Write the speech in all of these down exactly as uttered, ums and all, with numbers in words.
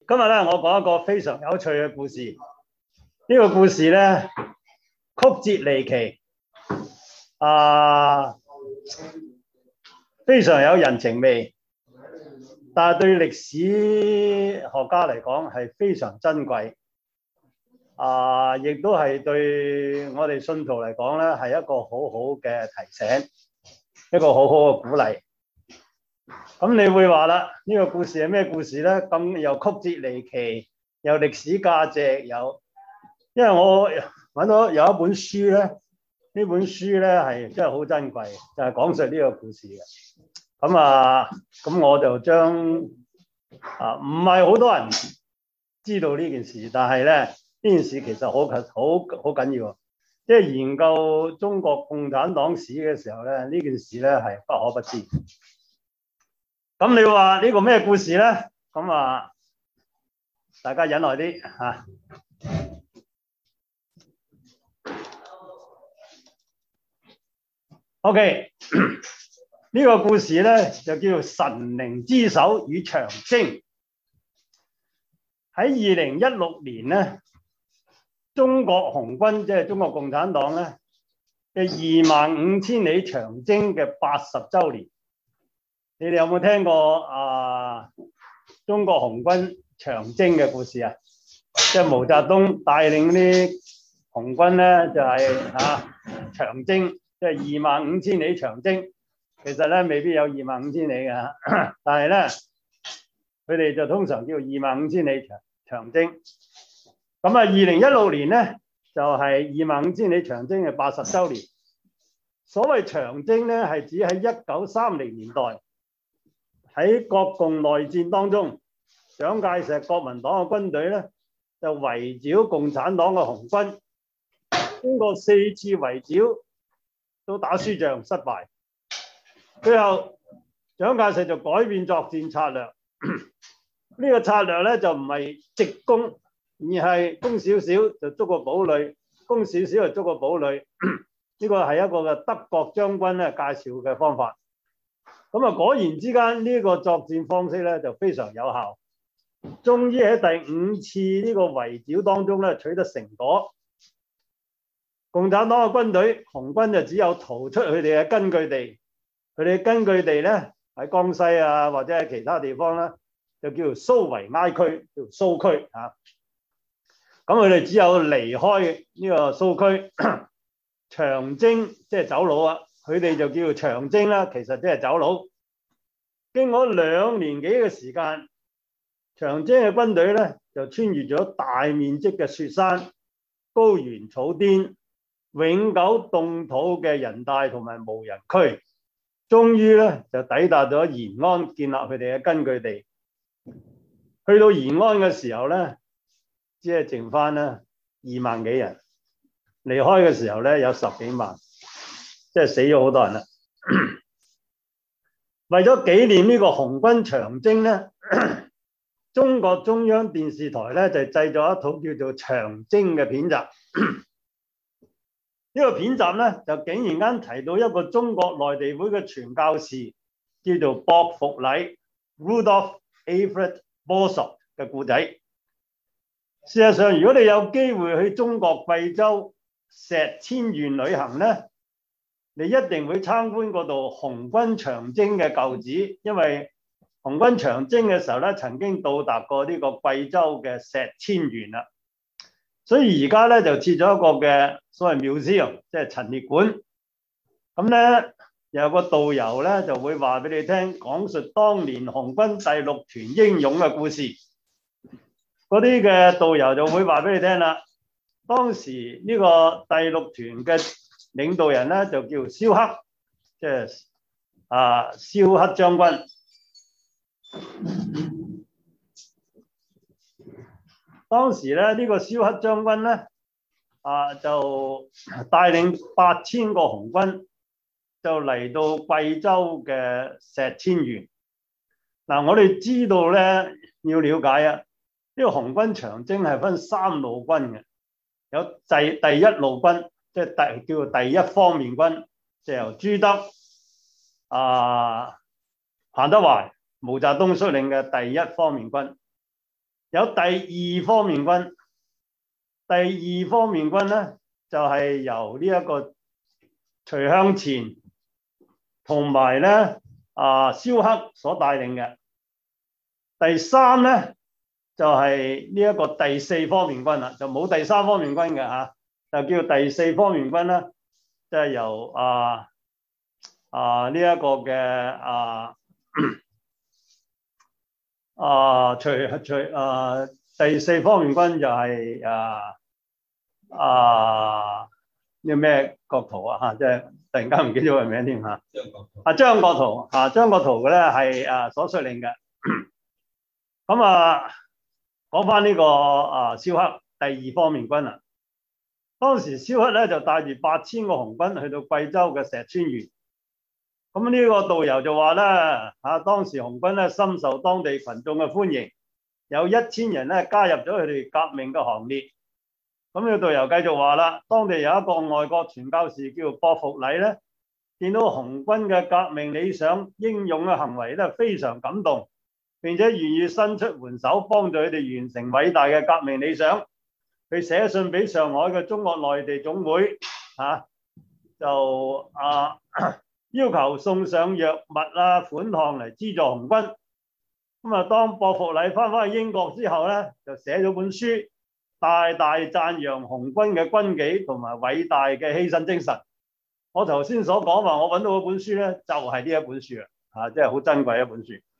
今日咧，我講一個非常有趣嘅故事。呢、這個故事咧曲折離奇，啊，非常有人情味，但係對歷史學家嚟講係非常珍貴。啊，亦都係對我哋信徒嚟講咧，係一個好好嘅提醒，一個好好嘅鼓勵。咁你會話啦，呢、這個故事係咩故事咧？咁又曲折離奇，又歷史價值，有，因為我揾到有一本書咧，呢本書咧係真係好珍貴，就係、是、講述呢個故事嘅。咁啊，咁我就將啊，唔係好多人知道呢件事，但係咧呢件事其實好好好緊要，即係研究中國共產黨史嘅時候咧，呢件事咧係不可不知。咁你話呢個咩故事咧？咁啊，大家忍耐啲嚇。OK， 呢個故事咧就叫做神靈之手與長征。喺二零一六年咧，中國紅軍即係中國共產黨咧嘅二萬五千里長征嘅八十週年。你哋有冇聽過啊？中國紅軍長征嘅故事啊？即係毛澤東帶領啲紅軍咧，就係、是、啊長征，即係二萬五千里長征。其實咧未必有二萬五千里嘅，但係咧佢哋就通常叫二萬五千里長長征。咁啊，二零一六年咧就係二萬五千里長征嘅八十週年。所謂長征咧，係指喺一九三零年代。喺國共內戰當中，蔣介石國民黨嘅軍隊咧就圍剿共產黨嘅紅軍，經過四次圍剿都打輸仗失敗，最後蔣介石就改變作戰策略。呢個策略咧就唔係直攻，而係攻少少就捉個堡壘，攻少少就捉個堡壘。呢個係一個嘅德國將軍咧介紹嘅方法。咁啊，果然之間呢個作戰方式咧就非常有效，終於喺第五次呢個圍剿當中咧取得成果。共產黨嘅軍隊紅軍就只有逃出佢哋嘅根據地，佢哋嘅根據地咧喺江西啊或者喺其他地方咧就叫做蘇維埃區，叫蘇區啊。咁佢哋只有離開呢個蘇區，長征即係走佬啊。佢哋就叫做長征啦，其實即係走佬。經過兩年幾嘅時間，長征嘅軍隊咧就穿越咗大面積嘅雪山、高原、草甸、永久凍土嘅人帶同埋無人區，終於咧就抵達咗延安，建立佢哋嘅根據地。去到延安嘅時候咧，只係剩翻咧二萬幾人，離開嘅時候咧有十幾萬。即係死咗好多人啦！為咗紀念呢個紅軍長征咧，中國中央電視台咧就製作一套叫做《長征》嘅片集。呢個片集咧就竟然間提到一個中國內地會嘅傳教士，叫做薄福禮 Rudolf Alfred Borsod 嘅故仔。事實上，如果你有機會去中國貴州石遷縣旅行咧，你一定會參觀嗰度紅軍長征嘅舊址，因為紅軍長征嘅時候咧，曾經到達過呢個貴州嘅石遷縣啦。所以而家咧就設咗一個嘅所謂 museum，即係陳列館。咁咧有個導遊咧就會話俾你聽，講述當年紅軍第六團英勇嘅故事。嗰啲嘅導遊就會話俾你聽啦，當時呢個第六團嘅領導人咧就叫蕭克，即係啊蕭克將軍。當時咧呢、這個蕭克將軍咧啊就帶領八千個紅軍就嚟到貴州嘅石遷縣。嗱、啊，我哋知道咧要了解啊，呢、這個紅軍長征係分三路軍嘅，有第第一路軍。即係第叫做第一方面軍，就由朱德、啊彭德懷、毛澤東率領嘅第一方面軍。 有第二方面軍，第二方面軍咧就係、是、由呢一個徐向前同埋咧啊蕭克所帶領嘅。第三咧就係呢一個第四方面軍啦，就冇第三方面軍嘅嚇，就叫第四方面軍啦，即係由啊啊呢一個嘅啊啊徐徐啊第四方面軍就係啊啊叫咩國圖啊嚇，即係突然間唔記得咗個名添嚇。啊張國圖啊張國圖嘅咧係啊所率領嘅。咁啊講翻呢個啊蕭克第二方面軍啦。當時蕭克咧就帶住八千個紅軍去到貴州嘅石川縣。咁呢個導遊就話咧嚇，當時紅軍咧深受當地群眾嘅歡迎，有一千人咧加入咗佢哋革命嘅行列。咁呢個導遊繼續話啦，當地有一個外國傳教士叫博復禮咧，見到紅軍嘅革命理想、英勇嘅行為咧，非常感動，並且願意伸出援手幫助佢哋完成偉大嘅革命理想。佢寫信俾上海嘅中國內地總會嚇、啊，就啊要求送上藥物啊款項嚟資助紅軍。咁啊，當博復禮翻返去英國之後咧，就寫咗本書，大大讚揚紅軍嘅軍紀同埋偉大嘅犧牲精神。我頭先所講話，我揾到嗰本書咧，就係、是、呢一本書啊，嚇，即係好珍貴一本書。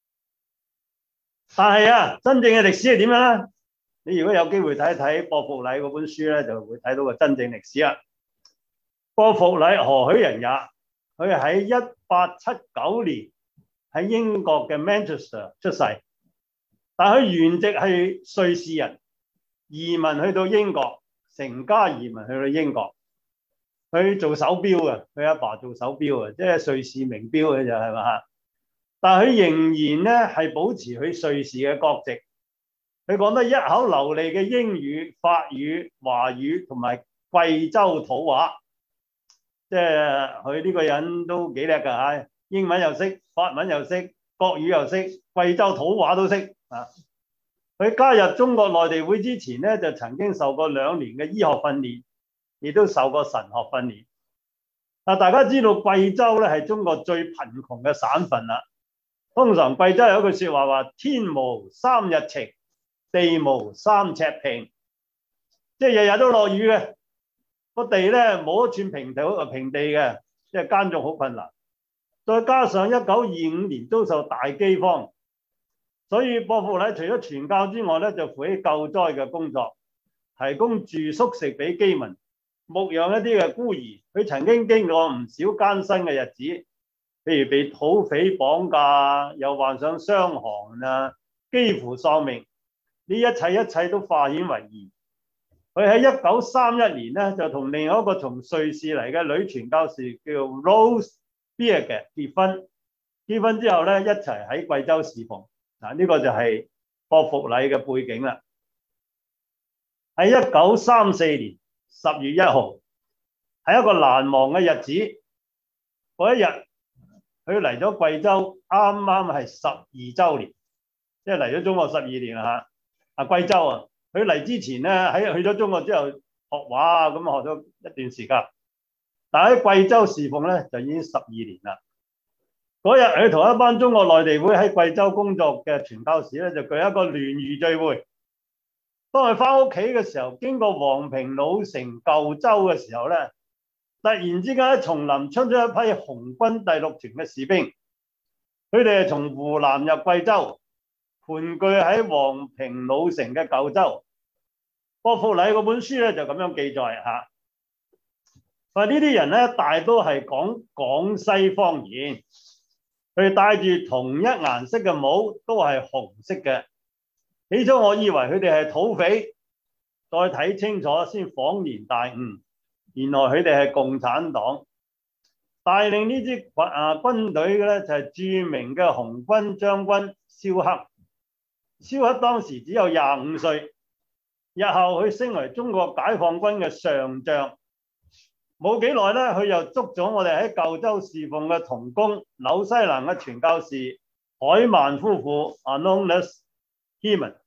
但係啊，真正嘅歷史係點樣咧？你如果有機會睇一睇博復禮嗰本書咧，就會睇到個真正歷史啦。博復禮何許人也？佢喺一八七九年喺英國嘅 Manchester 出世，但佢原籍係瑞士人，移民去到英國，成家移民去到英國。佢做手錶嘅，佢阿爸做手錶嘅，即係瑞士名錶嘅就係嘛嚇。但係佢仍然咧係保持佢瑞士嘅國籍。佢講得一口流利嘅英語、法語、華語同埋貴州土話，即係佢呢個人都幾叻㗎嚇，英文又識，法文又識，國語又識，貴州土話都識啊！佢加入中國內地會之前咧，就曾經受過兩年嘅醫學訓練，亦都受過神學訓練。嗱，大家知道貴州咧係中國最貧窮嘅省份啦。通常貴州有一句説話話：天無三日晴，地無三尺平，即係日日都落雨嘅，個地咧冇一寸平地平地嘅，即係耕種好困難。再加上一九二五年遭受大饑荒，所以博復禮除咗傳教之外咧，就負起救災嘅工作，提供住宿食俾饑民，牧養一啲嘅孤兒。佢曾經經過唔少艱辛嘅日子，譬如被土匪綁架，又患上傷寒啊，幾乎喪命。呢一切一切都化險為夷。佢喺一九三一年咧，就同另外一個從瑞士嚟嘅女傳教士叫 Rose Beer 嘅結婚。結婚之後咧，一齊喺貴州侍奉。嗱，呢個就係博復禮嘅背景啦。喺一九三四年十月一號，係一個難忘嘅日子。嗰一日，佢嚟咗貴州，啱啱係十二週年，即係嚟咗中國十二年啦嚇。啊，貴州啊，佢嚟之前咧，喺去咗中國之後學畫啊，咁學咗一段時間。但喺貴州侍奉咧，就已經十二年啦。嗰日佢同一班中國內地會喺貴州工作嘅傳教士咧，就舉一個聯誼聚會。當佢翻屋企嘅時候，經過黃平老城舊州嘅時候咧，突然之間喺叢林出咗一批紅軍第六團嘅士兵，佢哋係從湖南入貴州，盤踞喺黃平老城嘅舊州。博復禮嗰本書咧就咁樣記載嚇。話呢啲人咧大都係講廣西方言，佢哋戴住同一顏色嘅帽，都係紅色嘅。起初我以為佢哋係土匪，再睇清楚先恍然大悟，原來佢哋係共產黨。帶領呢支軍啊軍隊嘅咧就係著名嘅紅軍將軍蕭克。蕭克當時只有廿五歲，日後佢升為中國解放軍嘅上將。冇幾耐咧，佢又捉咗我哋喺舊州侍奉嘅同工紐西蘭嘅傳教士海曼夫婦 Anonymous Heman，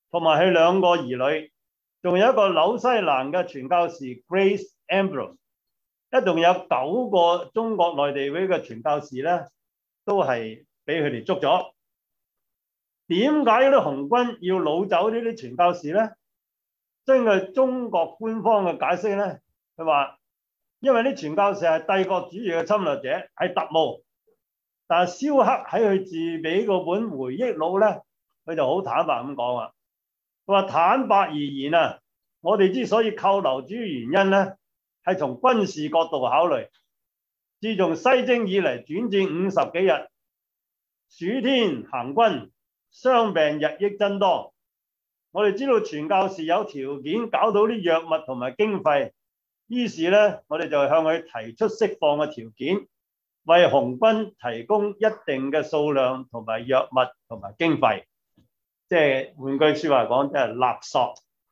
同埋佢兩個兒女，仲有一個紐西蘭嘅傳教士 Grace Ambrose， 一共有九個中國內地會嘅傳教士咧，都係俾佢哋捉咗。點解嗰啲紅軍要擄走呢啲傳教士咧？根據中國官方嘅解釋咧，佢話因為啲傳教士係帝國主義嘅侵略者，係特務。但係蕭克喺佢自己嗰本回憶錄咧，佢就好坦白咁講啊。佢話坦白而言啊，我哋之所以扣留主要原因咧，係從軍事角度考慮。自從西征以嚟轉戰五十幾日，暑天行軍，傷病日益增多。我哋知道傳教士有條件搞到啲藥物同埋經費，於是咧，我哋就向佢提出釋放嘅條件，為紅軍提供一定嘅數量同埋藥物同埋經費。即係換句説話講，即係勒索。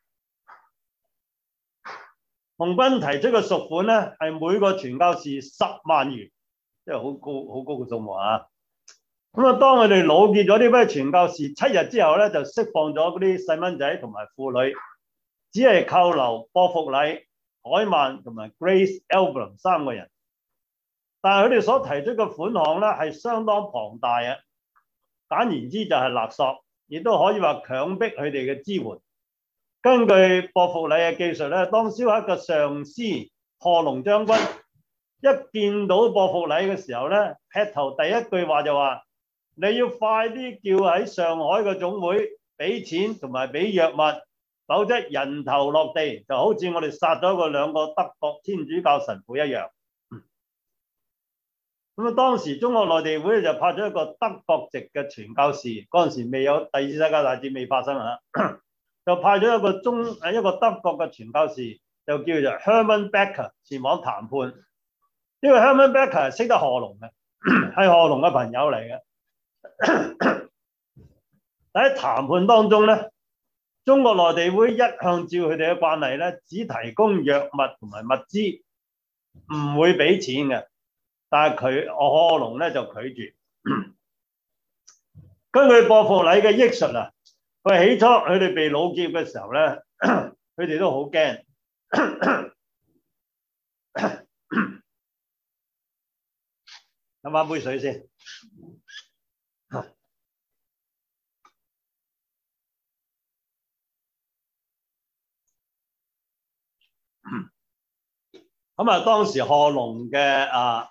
紅軍提出嘅贖款咧，係每個傳教士十萬元，即係好高好高嘅數目啊！咁啊，當佢哋老結咗呢班傳教士七日之後咧，就釋放咗嗰啲細蚊仔同埋婦女，只係扣留薄福禮、海曼同埋 Grace Elbrum 三個人。但係佢哋所提出嘅款項咧，係相當龐大嘅。簡言之就係勒索，亦都可以話強迫佢哋嘅支援。根據薄福禮嘅記述咧，當蕭克嘅上司賀龍將軍一見到薄福禮嘅時候咧，劈頭第一句話就話：你要快啲叫喺上海嘅總會俾錢同埋俾藥物，否則人頭落地，就好似我哋殺咗個兩個德國天主教神父一樣。咁啊，當時中國內地會就派咗一個德國籍嘅傳教士，嗰陣時未有第二次世界大戰未發生啊，就派咗一個中誒一個德國嘅傳教士，就叫做 Hermann Becker 前往談判。呢個 Hermann Becker 係識得賀龍嘅，係賀龍嘅朋友嚟嘅。但喺談判當中咧，中國內地會一向照佢哋嘅慣例咧，只提供藥物同埋物資，唔會俾錢嘅。但係佢賀龍咧就拒絕。根據薄福禮嘅憶述啊，佢起初佢哋被擄劫嘅時候咧，佢哋都好驚。飲返杯水先。咁啊，當時賀龍嘅啊，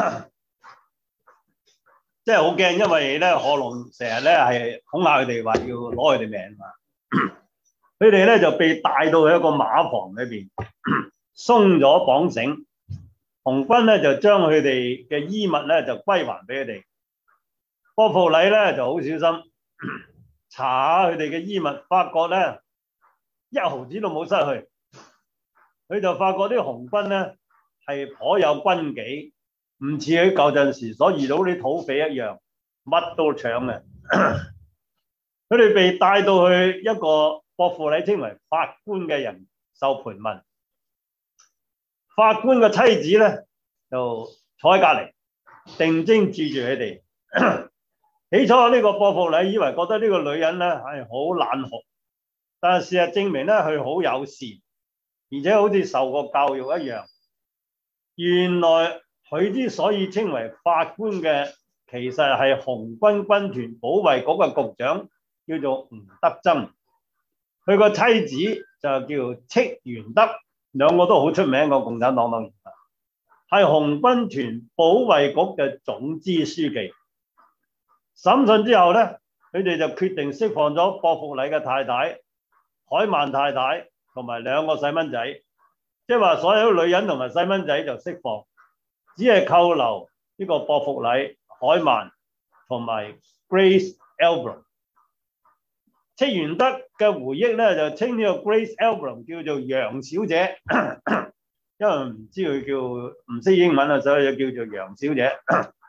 即係好驚，因為咧賀龍成日咧係恐嚇佢哋話要攞佢哋命嘛。佢哋咧就被帶到去一個馬房裏邊，鬆咗綁繩。紅軍咧就將佢哋嘅衣物咧就歸還俾佢哋。薄福禮咧就好小心查下佢哋嘅衣物，發覺咧一毫子都冇失去。佢就發覺啲紅軍咧係頗有軍紀，唔似佢舊陣時所遇到啲土匪一樣，乜都搶嘅。佢哋被帶到去一個薄福禮稱為法官嘅人受盤問，法官嘅妻子咧就坐喺隔離，定睛注住佢哋。起初呢個薄福禮以為覺得呢個女人咧係好冷酷，但係事實證明咧佢好友善。而且好似受過教育一樣，原來佢之所以稱為法官嘅，其實係紅軍軍團保衛局嘅局長，叫做吳德增。佢個妻子就叫戚元德，兩個都好出名個共產黨黨員，係紅軍團保衛局嘅總支書記。審訊之後咧，佢哋就決定釋放咗薄福禮嘅太太海曼太太同埋兩個細蚊仔，即係話所有女人同埋細蚊仔就釋放，只係扣留呢個薄福禮、海曼同埋 Grace Elbrum。戚元德嘅回憶咧就稱呢個 Grace Elbrum 叫做楊小姐，因為唔知佢叫唔識英文啊，所以就叫做楊小姐。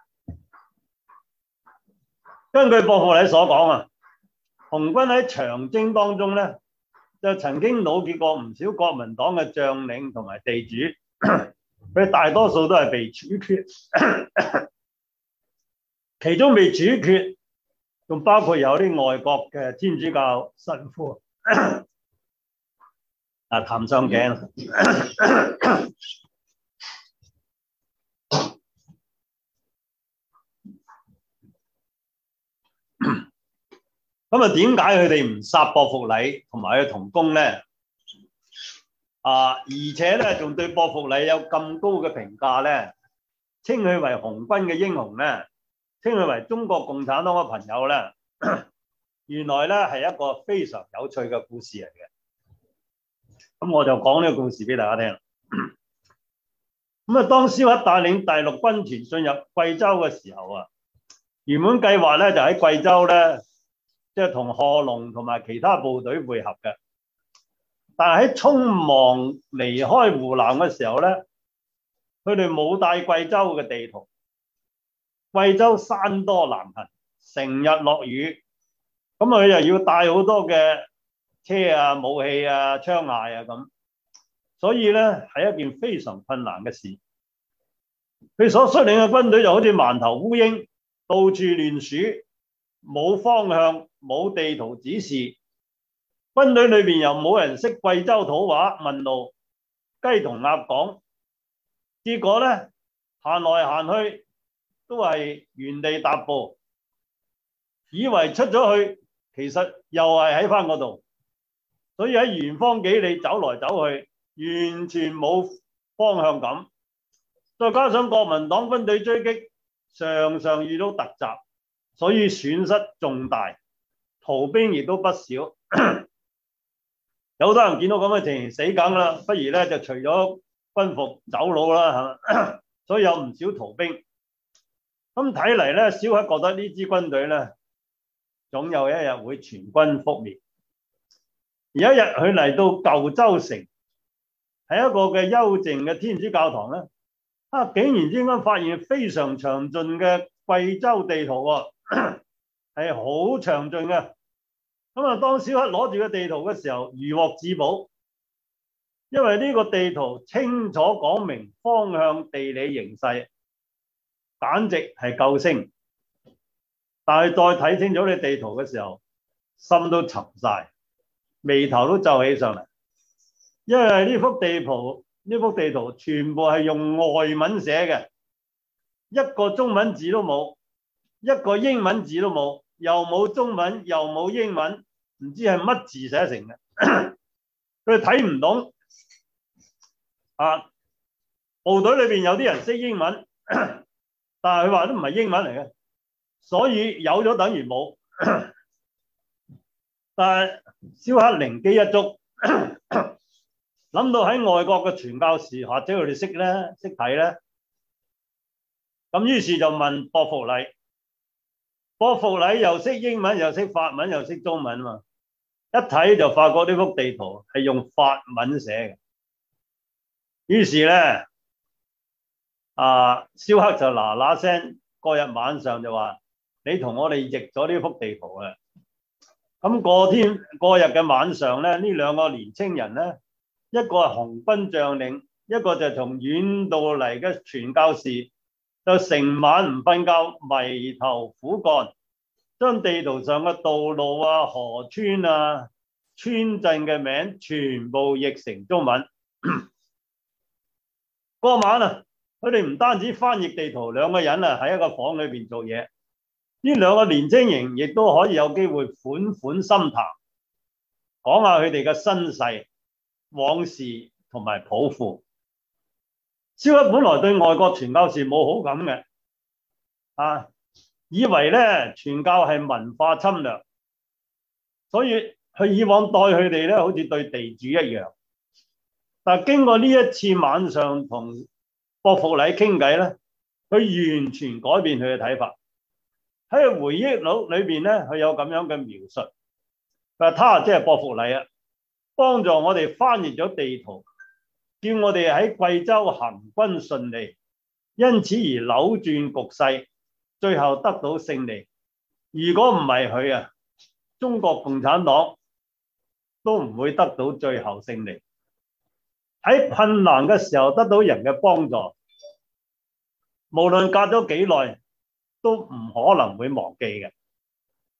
根據薄福禮所講啊，紅軍喺長征當中咧，就曾經擄劫過唔少國民黨嘅將領同埋地主，佢大多數都係被處決，其中被處決仲包括有啲外國嘅天主教神父啊，探上頸。咁啊，點解佢哋唔殺博復禮同埋佢同工咧？啊，而且咧仲對博復禮有咁高嘅評價咧，稱佢為紅軍嘅英雄咧，稱佢為中國共產黨嘅朋友咧，原來咧係一個非常有趣嘅故事嚟嘅。咁我就講呢個故事俾大家聽。咁啊，當蕭克帶領第六軍團進入貴州嘅時候啊，原本計劃咧就喺貴州咧，即係同賀龍同埋其他部隊會合嘅。但係喺匆忙離開湖南嘅時候咧，佢哋冇帶貴州嘅地圖。貴州山多難行，成日落雨，咁佢又要帶好多嘅車啊、武器啊、槍械啊咁，所以咧係一件非常困難嘅事。佢所率領嘅軍隊就好似饅頭烏蠅，到處亂鼠，冇方向，冇地圖指示。軍隊裏邊又冇人識貴州土話問路，雞同鴨講，結果咧行來行去都係原地踏步，以為出咗去，其實又係喺翻嗰度，所以喺遠方幾里走來走去，完全冇方向感。再加上國民黨軍隊追擊，常常遇到突襲，所以損失重大，逃兵亦都不少。有好多人見到咁嘅情形，死梗啦，不如咧就除咗軍服走佬啦，係嘛？所以有唔少逃兵。咁睇嚟咧，蕭克覺得呢支軍隊咧，總有一日會全軍覆滅。有一日佢嚟到舊州城，係一個嘅幽靜嘅天主教堂咧，啊，竟然之間發現非常詳盡嘅貴州地圖喎，係好詳盡嘅。咁啊，當蕭克攞住個地圖嘅時候，如獲至寶，因為呢個地圖清楚講明方向、地理形勢，簡直係救星。但係再睇清楚你地圖嘅時候，心都沉晒，眉頭都皺起上嚟，因為呢幅地圖呢幅地圖全部係用外文寫嘅，一個中文字都冇，一個英文字都冇。又冇中文，又冇英文，唔知係乜字寫成嘅，佢哋睇唔懂。啊，部隊裏邊有啲人識英文，但係佢話都唔係英文嚟嘅，所以有咗等於冇。但係蕭克靈機一觸，諗到喺外國嘅傳教士或者佢哋識咧，識睇咧，咁於是就問博復禮。博復禮又識英文，又識法文，又識中文嘛，一睇就發覺呢幅地圖係用法文寫嘅。於是咧，啊，蕭克就嗱嗱聲，嗰日晚上就話：你同我哋譯咗呢幅地圖啊！咁嗰天嗰日嘅晚上咧，呢兩個年青人咧，一個係紅軍將領，一個就從遠道嚟嘅傳教士。就成晚唔瞓覺，迷頭苦幹，將地圖上嘅道路啊、河川啊、村鎮嘅名全部譯成中文。嗰晚啊，佢哋唔單止翻譯地圖，兩個人啊喺一個房裏邊做嘢。呢兩個年青人亦都可以有機會款款心談，講下佢哋嘅身世、往事同埋抱負。蕭克本來對外國傳教士冇好感嘅，啊，以為咧傳教係文化侵略，所以佢以往待佢哋咧好似對地主一樣。但係經過呢一次晚上同博復禮傾偈咧，佢完全改變佢嘅睇法。喺回憶錄裏邊咧，佢有咁樣嘅描述，佢話他即係博復禮啊，幫助我哋翻譯咗地圖。叫我哋喺貴州行軍順利，因此而扭轉局勢，最後得到勝利。如果唔係佢啊，中國共產黨都唔會得到最後勝利。喺困難嘅時候得到人嘅幫助，無論隔咗幾耐，都唔可能會忘記嘅。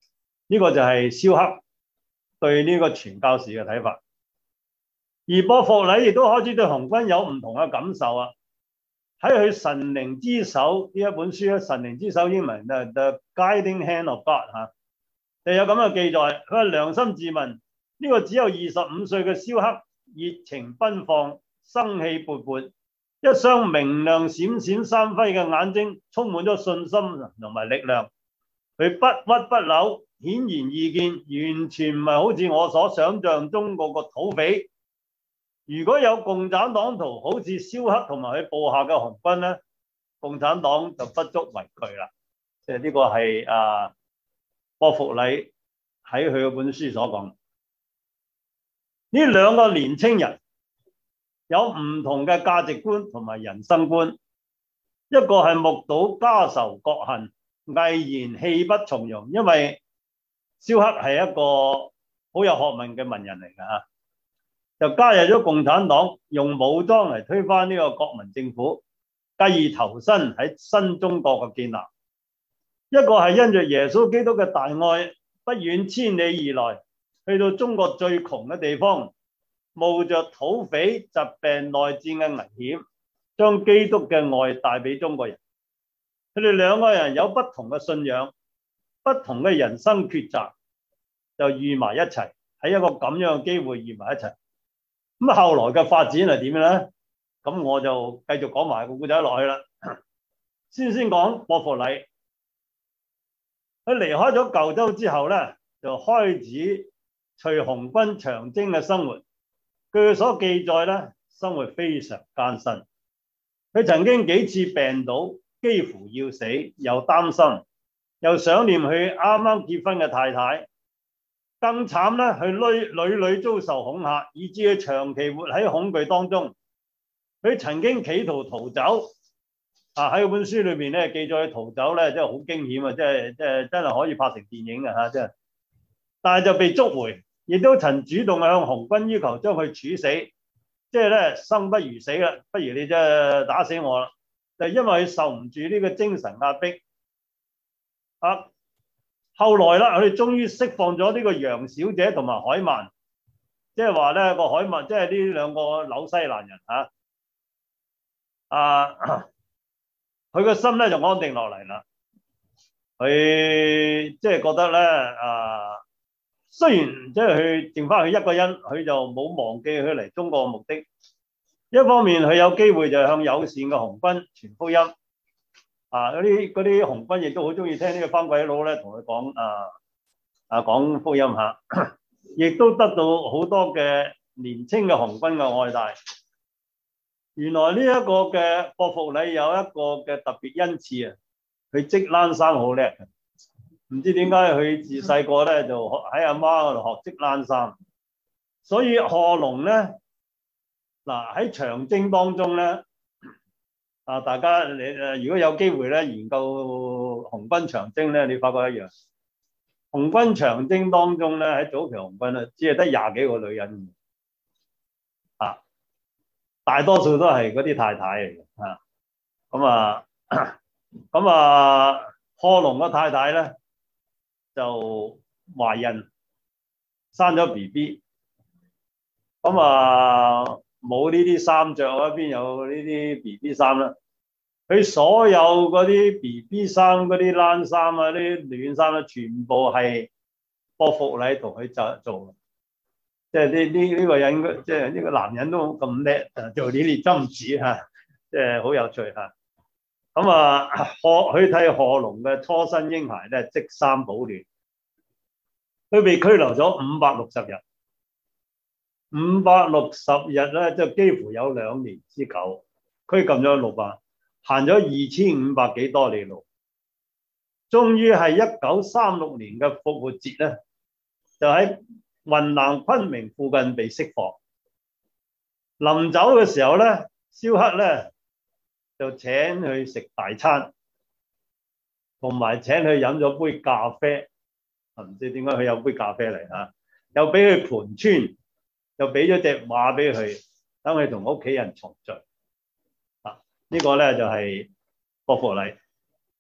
呢個就係蕭克對呢個傳教士嘅睇法。而薄福禮亦都開始對紅軍有唔同嘅感受啊！喺佢《神靈之手》呢一本書咧，《神靈之手》英文就係 The Guiding Hand of God 嚇，就有咁嘅記載。佢話良心自問，呢、這個只有二十五歲嘅蕭克，熱情奔放，生氣勃勃，一雙明亮閃閃生輝嘅眼睛，充滿咗信心同埋力量。佢不屈不撓，顯然易見，完全唔係好似我所想象中嗰個土匪。如果有共產黨徒好似蕭克同埋佢部下嘅紅軍咧，共產黨就不足為懼啦。即係呢個係啊薄福禮喺佢嗰本書所講。呢兩個年青人有唔同嘅價值觀同埋人生觀，一個係目睹家仇國恨，毅然棄不從容，因為蕭克係一個好有學問嘅文人嚟㗎嚇。就加入咗共產黨，用武裝嚟推翻呢個國民政府，繼而投身喺新中國嘅建立。一個係因着耶穌基督嘅大愛，不遠千里而來，去到中國最窮嘅地方，冒着土匪、疾病、內戰嘅危險，將基督嘅愛帶俾中國人。佢哋兩個人有不同嘅信仰，不同嘅人生抉擇，就遇埋一齊，喺一個咁樣嘅機會遇埋一齊。咁後來嘅發展係點咧？咁我就繼續講埋個故仔落去啦。先先講薄福禮，佢離開咗舊州之後咧，就開始隨紅軍長征嘅生活。據佢所記載咧，生活非常艱辛。佢曾經幾次病倒，幾乎要死，又擔心，又想念佢啱啱結婚嘅太太。更慘咧，佢屢屢屢遭受恐嚇，以致佢長期活喺恐懼當中。佢曾經企圖逃走，啊喺本書裏面咧記載佢逃走咧，真係好驚險啊！即係即係真係可以拍成電影嘅嚇，真係。但係就被捉回，亦都曾主動向紅軍要求將佢處死，即係咧生不如死啦，不如你即係打死我啦！就因為佢受唔住呢個精神壓迫，啊。後來啦，佢哋終於釋放咗呢個楊小姐同埋海曼，即係話咧個海曼，即係呢兩個紐西蘭人嚇。啊，佢個心咧就安定落嚟啦。佢即係覺得咧，啊，雖然即係佢剩翻佢一個人，佢就冇忘記佢嚟中國嘅目的。一方面佢有機會就向友善嘅紅軍傳福音。啊！嗰啲嗰啲紅軍亦都好中意聽呢個番鬼佬咧，同佢講啊啊講福音嚇，亦都得到好多嘅年青嘅紅軍嘅愛戴。原來呢一個嘅薄福禮有一個嘅特別恩賜啊，佢織冷衫好叻嘅，唔知點解佢自細個咧就喺阿媽嗰度學織冷衫，所以賀龍咧嗱喺長征當中咧。啊！大家你誒，如果有機會咧研究紅軍長征咧，你發覺一樣，紅軍長征當中咧喺早期紅軍咧，只係得廿幾個女人，啊，大多數都係嗰啲太太嚟嘅，啊，咁啊，咁啊，賀龍個太太咧就懷孕，生咗 B B，咁啊冇呢啲衫着啊，邊有呢啲 B B 衫啦？佢所有嗰啲 B B 衫、嗰啲冷衫啊、啲暖衫啊，全部係薄福禮同佢就做，即係呢呢呢個人，即係呢個男人都咁叻，做呢啲針子嚇，即係好有趣嚇。咁啊，賀佢替賀龍嘅初生嬰孩咧織衫保暖，佢被拘留咗五百六十日，五百六十日咧，即係幾乎有兩年之久，拘禁咗六百。行咗二千五百幾多里路，終於係一九三六年嘅復活節咧，就喺雲南昆明附近被釋放。臨走嘅時候咧，蕭克咧就請佢食大餐，同埋請佢飲咗杯咖啡。唔知點解佢有杯咖啡嚟嚇，又俾佢盤川，又俾咗隻馬俾佢，等佢同屋企人重聚。呢個咧就係薄福禮。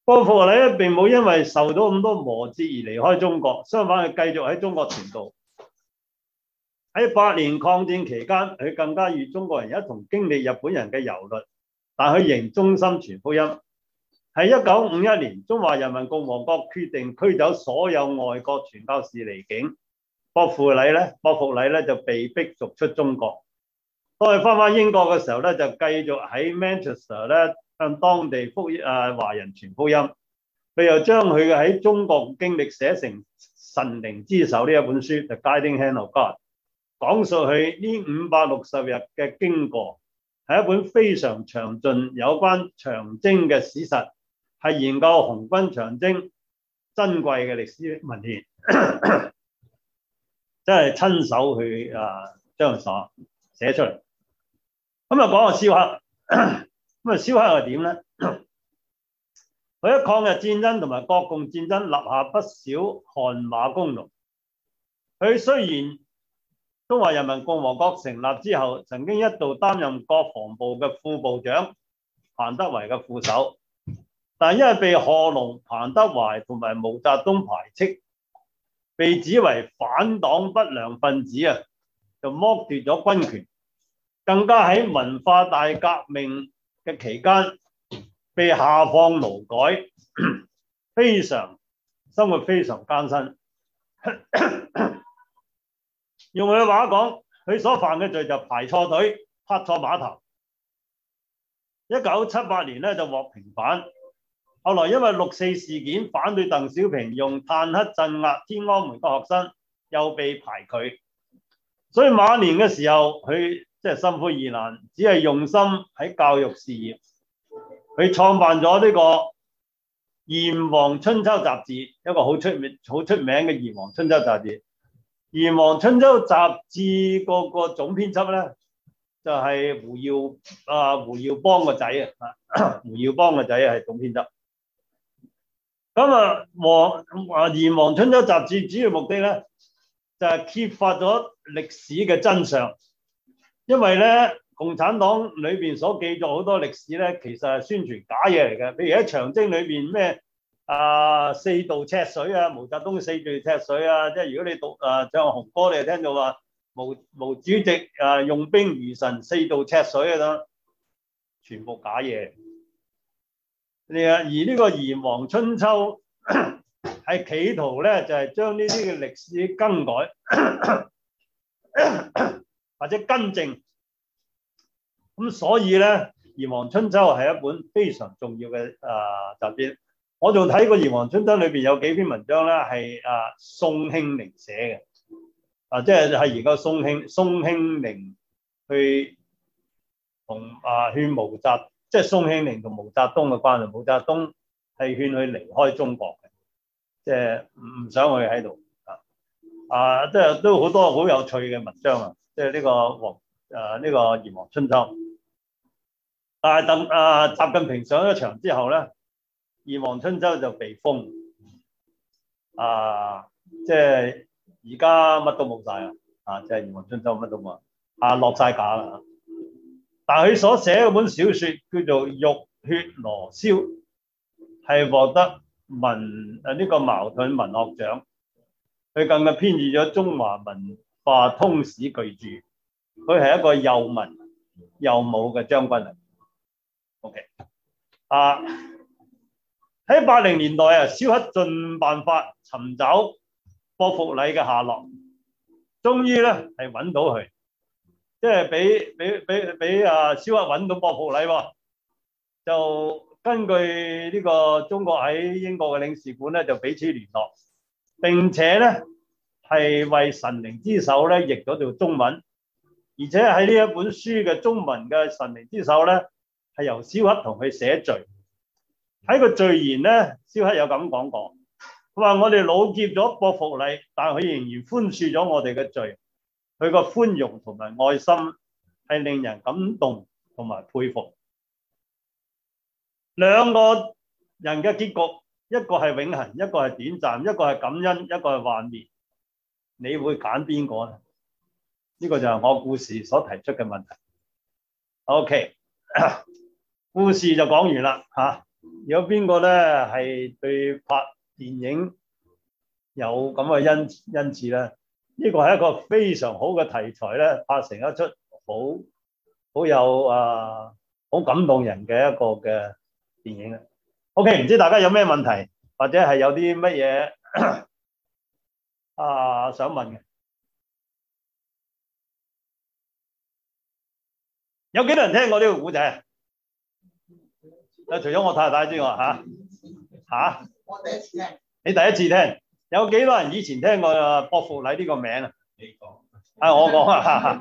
波復禮咧並冇因為受到咁多磨折而離開中國，相反佢繼續喺中國傳道。喺八年抗戰期間，佢更加與中國人一同經歷日本人嘅遊歷，但佢仍忠心傳福音。喺一九五一年，中華人民共和國決定驅走所有外國傳教士離境，波復禮咧，波復禮咧就被逼逐出中國。當佢翻返英國嘅時候咧，就繼續喺 Manchester 咧向當地福音啊華人傳福音。佢又將佢嘅喺中國經歷寫成《神靈之手》呢一本書，就 Guiding Hand of God， 講述佢呢五百六十日嘅經過，係一本非常詳盡有關長征嘅史實，係研究紅軍長征珍貴嘅歷史文獻，真係親手去啊將所寫出嚟。咁啊講下蕭克，咁啊蕭克係點咧？佢喺抗日戰爭同埋國共戰爭立下不少汗馬功勞。佢雖然中華人民共和國成立之後，曾經一度擔任國防部嘅副部長，彭德懷嘅副手，但因為被賀龍、彭德懷同埋毛澤東排斥，被指為反黨不良分子啊，就剝奪咗軍權。更加喺文化大革命嘅期間被下放勞改，非常生活非常艱辛。用佢嘅話講，佢所犯嘅罪就排錯隊、拍錯碼頭。一九七八年咧就獲平反，後來因為六四事件反對鄧小平用坦克鎮壓天安門嘅學生，又被排拒。所以晚年嘅時候，佢即係心灰意冷，只係用心喺教育事業。佢創辦咗呢個《炎黃春秋》雜誌，一個好出名、好出名嘅《炎黃春秋》雜誌。《炎黃春秋》雜誌個個總編輯咧，就係、是、胡耀啊胡耀邦個仔啊，胡耀邦個仔係總編輯。咁啊，黃啊《炎黃春秋》雜誌主要目的咧，就係、是、揭發咗歷史嘅真相。因為咧，共產黨裏邊所記載好多歷史咧，其實係宣傳假嘢嚟嘅。譬如喺長征裏邊咩啊四渡赤水啊，毛澤東四渡赤水啊，即係如果你讀啊唱紅歌，你就聽到話毛毛主席啊用兵如神，四渡赤水啊等，全部假嘢。你啊，而呢個《炎黃春秋》係企圖咧，就係將呢啲嘅歷史更改。或者更正，咁所以咧，《炎黃春秋》係一本非常重要嘅啊雜誌。我仲睇過《炎黃春秋》裏邊有幾篇文章咧，係啊宋慶齡寫嘅，啊即係係研究宋慶宋慶齡去同啊勸毛澤，即係宋慶齡同毛澤東嘅關係。毛澤東係勸佢離開中國嘅，即係唔想佢喺度啊啊，即係都好多好有趣嘅文章啊！即係呢個黃誒呢個《炎黃春秋》，但係等啊習近平上咗場之後咧，《炎黃春秋》就被封啊！即係而家乜都冇晒啦啊！即係《炎黃春秋》乜都冇啊，落晒架啦！但係佢所寫嗰本小説叫做《浴血羅霄》，係獲得文誒呢個茅盾文學獎，佢更加編譯咗中華文化通史巨著，佢係一個又文又武嘅將軍嚟。OK， 啊喺八零年代啊，蕭克盡辦法尋找波復禮嘅下落，終於咧係揾到佢，即係俾俾俾俾啊蕭克揾到波復禮喎，就根據呢個中國喺英國嘅領事館咧，就彼此聯絡，並且咧。係為神靈之手咧譯咗做中文，而且喺呢一本書嘅中文嘅神靈之手咧，係由蕭克同佢寫序。喺個序言咧，蕭克有咁講過，佢話我哋老劫咗波復禮，但係佢仍然寬恕咗我哋嘅罪。佢個寬容同埋愛心係令人感動同埋佩服。兩個人嘅結局，一個係永恆，一個係短暫，一個係感恩，一個係幻滅。你會揀邊個咧？呢個就係我故事所提出嘅問題。OK， 故事就講完啦嚇。 有邊個咧係對拍電影有咁嘅恩恩賜咧？呢個係一個非常好嘅題材咧，拍成一出好好有啊好感動人嘅一個嘅電影咧。OK， 唔知大家有咩問題，或者係有啲乜嘢啊想問嘅？有幾多人聽過呢個古仔啊？除咗我太太之外，嚇嚇，我第一次聽。你第一次聽？有幾多人以前聽過薄扶禮呢個名啊？你講。啊，我講啊。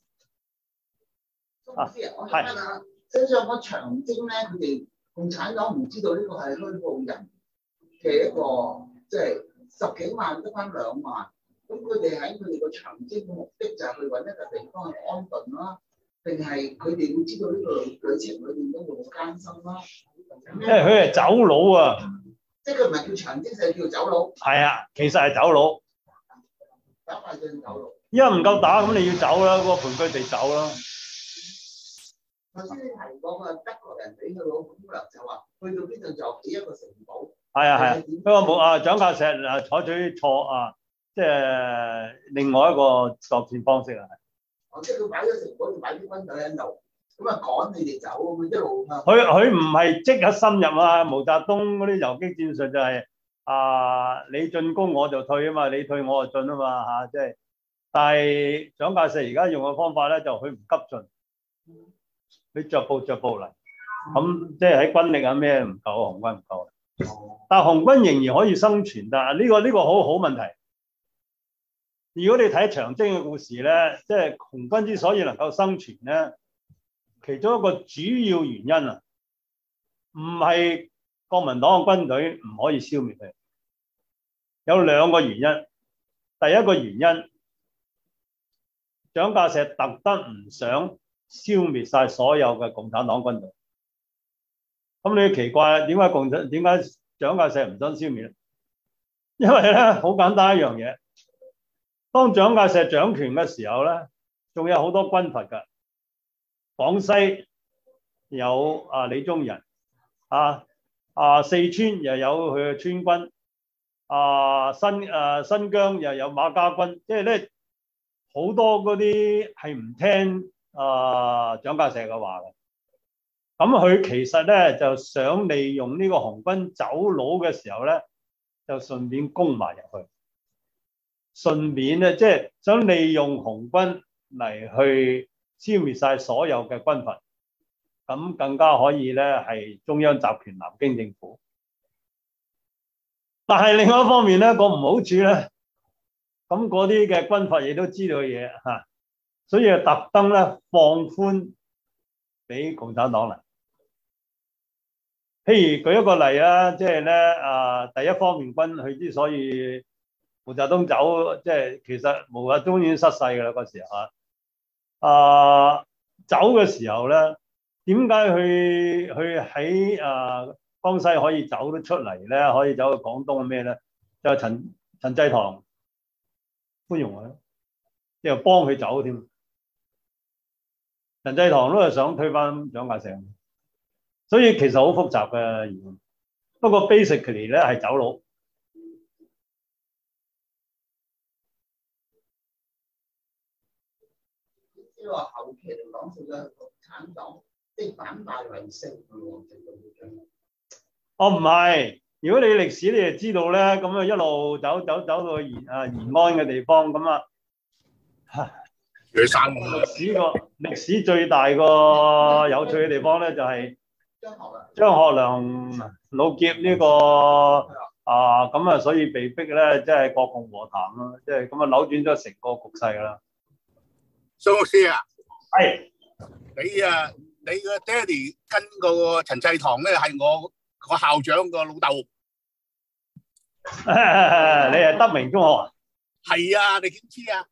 鍾師啊，我想問下，即係個長征咧，佢哋共產黨唔知道呢個係虛報人嘅一個，即係十幾萬得翻兩萬，咁佢哋喺佢哋個長征嘅目的就係去揾一個地方去安頓啦，定係佢哋會知道呢個旅程裏面都會好艱辛啦？ 因為佢係走佬啊！ 即係佢唔係叫長征，就係叫走佬。係啊，其實係走佬。 打敗仗走佬。 因為唔夠打，咁你要走啦，嗰個盤踞地走啦。 頭先你提過個德國人俾個老姑娘就話，去到邊度就起一個城堡。 係啊係啊，不過冇啊，蔣介石啊採取錯啊，即係另外一個作戰方式啊。 哦，即係佢擺咗城堡，就擺啲軍隊喺度，咁啊趕你哋走，咁一路。 佢佢唔係即刻深入啊！毛澤東嗰啲游擊戰術就係、是、啊，你進攻我就退啊嘛，你退我就進啊嘛嚇，即、啊、係、就是。但係蔣介石而家用嘅方法咧，就佢唔急進。佢逐步逐步嚟，咁即係喺軍力啊咩唔夠，紅軍唔夠，但係紅軍仍然可以生存。但係呢個呢個好好問題。如果你睇長征嘅故事咧，即係紅軍之所以能夠生存咧，其中一個主要原因啊，唔係國民黨嘅軍隊唔可以消滅佢，有兩個原因。第一個原因，蔣介石特登唔想消滅晒所有嘅共產黨軍隊，咁你奇怪點解共產點解蔣介石唔想消滅咧？因為咧好簡單一樣嘢，當蔣介石掌權嘅時候咧，仲有好多軍閥㗎。廣西有啊李宗仁，啊啊四川又有佢嘅川軍，啊新啊新疆又有馬家軍，即係咧好多嗰啲係唔聽啊，蔣介石嘅話嘅，咁佢其實咧就想利用呢個紅軍走佬嘅時候咧，就順便攻埋入去，順便咧即係想利用紅軍嚟去消滅晒所有嘅軍閥，咁更加可以咧係中央集權南京政府。但係另外一方面咧，個唔好處咧，咁嗰啲嘅軍閥亦都知道嘅嘢嚇。所以就特登咧放寬俾共產黨啦。譬如舉一個例啦，即係咧啊，第一方面軍佢之所以毛澤東走，即係其實毛澤東已經失勢㗎啦嗰時候啊。啊，走嘅時候咧，點解佢佢喺啊江西可以走得出嚟咧？可以走去廣東咩咧？就係陳陳濟棠寬容佢，又幫佢走添。陳濟棠都係想推翻蔣介石，所以其實好複雜嘅。不過 basically 咧係走佬。 即係話後期嚟講，佢嘅共產黨即係反敗為勝嘅喎， 哦唔係，如果你歷史你就知道咧，咁啊一路走走走到延啊延安嘅地方，咁啊。歷史個歷史最大個有趣嘅地方咧，就係張學良老劫呢個啊，咁啊，所以被逼咧，即係國共和談咯，即係咁啊，扭轉咗成個局勢啦。 蘇老師啊， 係你啊，你個爹哋跟個陳濟棠咧，係我個校長個老豆。 你係德明中學啊？ 係啊，你點知啊？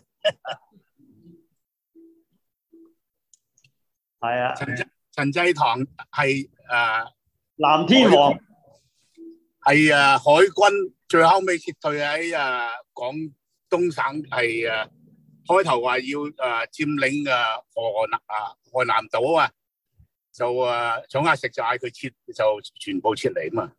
係啊， 陳陳濟棠係誒藍天王， 係啊海軍最後尾撤退喺誒廣東省，係誒開頭話要誒佔領誒河南啊河南島啊， 就誒想下食就嗌佢撤，就全部撤離啊嘛。